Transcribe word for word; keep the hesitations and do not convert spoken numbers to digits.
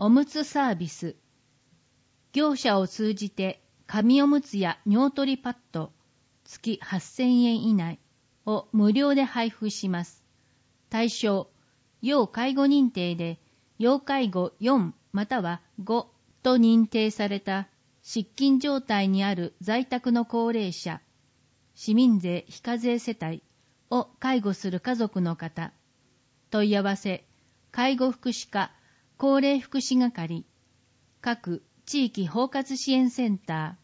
おむつサービス。業者を通じて紙おむつや尿取りパッド月はっせんえん以内を無料で配布します。対象、要介護認定で要介護よんまたはごと認定された失禁状態にある在宅の高齢者、市民税非課税世帯を介護する家族の方。問い合わせ、介護福祉課高齢福祉係、各地域包括支援センター、